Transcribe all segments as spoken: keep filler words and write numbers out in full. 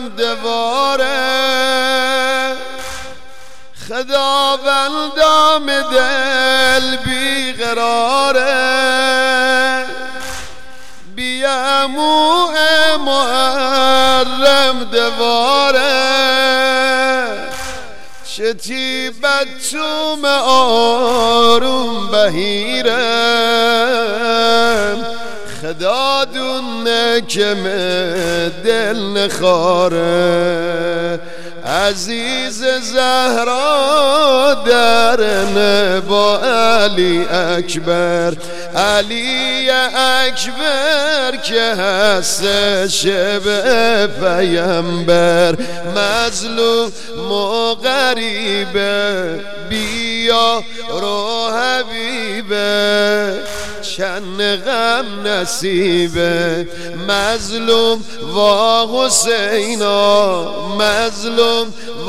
دواره خداوندم دل بیقراره بیامو محرم دواره شتی بچوم آروم بهیرم خدا دونه که دل نخاره عزیز زهرا درنه با علی اکبر علی اکبر که هست شب پیمبر مظلوم و غریبه بیا رو حبیبه چند غم نصیبه مظلوم و حسینا مظلوم و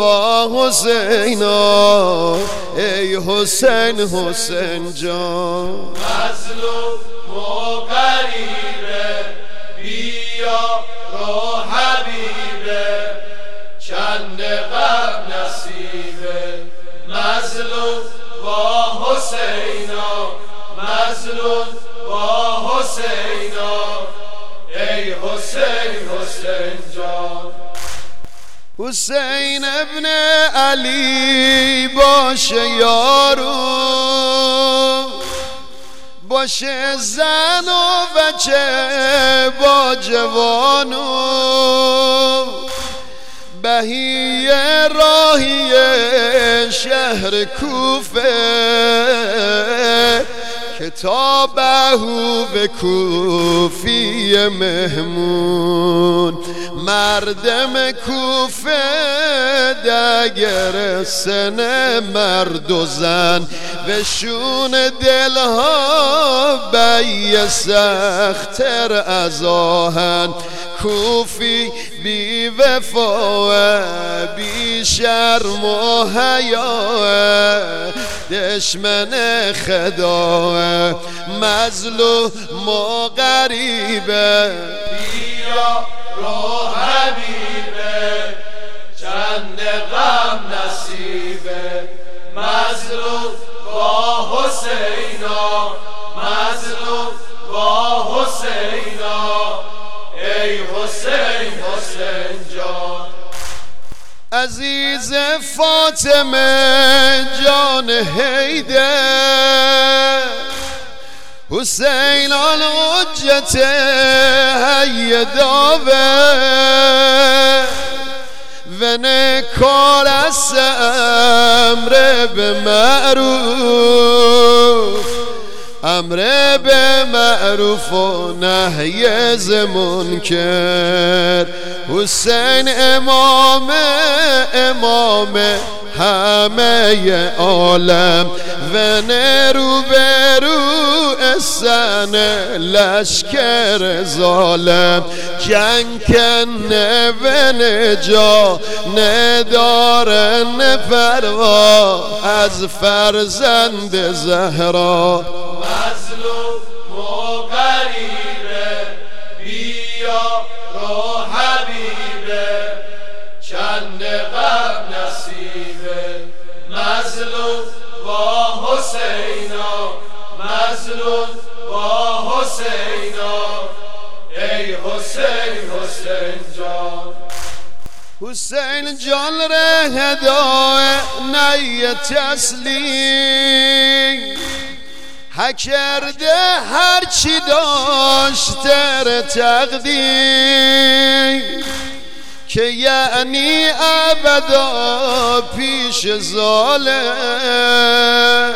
حسینا ای حسین حسین جان مظلوم و غریبه بیا رو حبیبه چند غم نصیبه مظلوم و حسینا مظلوم و حسینا ای حسین حسین جان حسین ابن علی باشه یارو باشه زن و بچه با جوانو بهی راهی شهر کوفه کتابه به کوفی مهمون مردم کوفه دگر سن مرد و زن وشون دلها بی سختر از آهن کوفی بی وفا بی شرم و حیا دشمن خدا مظلوم و غریبه بیا رو حبیبه چند غم نصیبه مظلوم با حسینا مظلوم با حسینا ای حسین حسین جان عزیز فاطمه جان حیدر حسین الحجت هی داوه و نکار از امر به معروف امر به معروف و نهی از منکر حسین امام امام همه عالم و نرو برو اسن لشکر ظالم جنگ کنه و نجا ندارن پروا از فرزند زهرا مظلوم و غریبه بیا رو حبیبه چند غم نصیبه مظلوم با حسینا مظلوم با حسینا ای حسین حسین جان حسین جان ره هدای نی تسلیم ها کرده هرچی داشت در تقدیر که یعنی ابدا پیش ظالم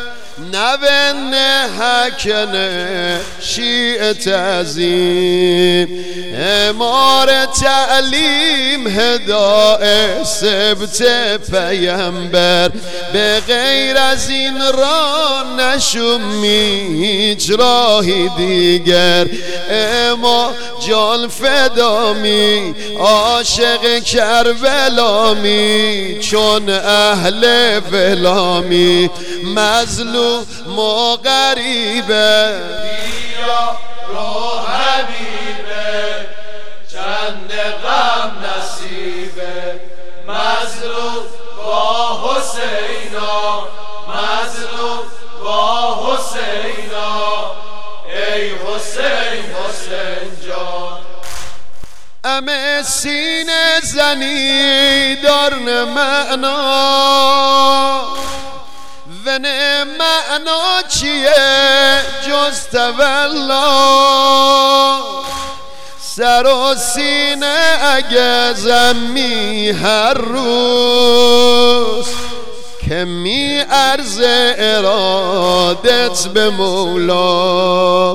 نبنه حکنه شیع تعظیم امار تعلیم هدای سبت پیمبر به غیر از این را نشومی هیچ راهی دیگر اما جان فدامی عاشق کربلامی چون اهل ولامی مظلوم و غریبه بیا رو حبیبه چند غم نصیبه مظلوم با حسینا مظلوم با حسینا ای حسین حسین جان همه سینه زنی دارن معنا و نه معنا چیه جز تولا سر و سینه اگه زمی هر روز که می عرض ارادت به مولا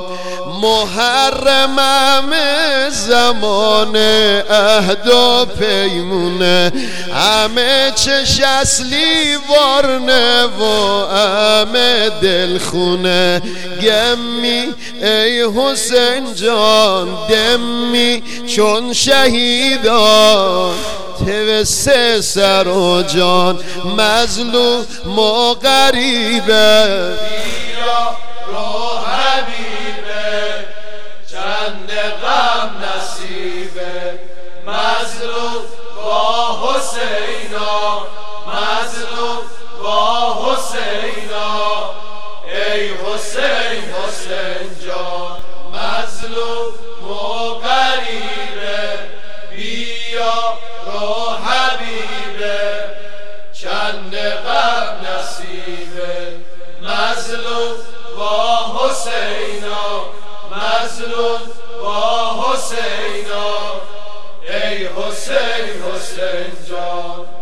محرمم زمان عهد و پیمونه همه چش اصلی وارنه و همه دلخونه گمی ای حسین جان دمی چون شهیدان توسه سر و جان مظلوم و غریبه بیا رو حبیبه چند غم نصیبه مظلوم با حسینا مظلوم با حسینا ای حسین حسین جان مظلوم و غریبه بیا رو حبیبه چند غم نصیبه مظلوم با حسینا مظلوم با حسینا ای حسین حسین جان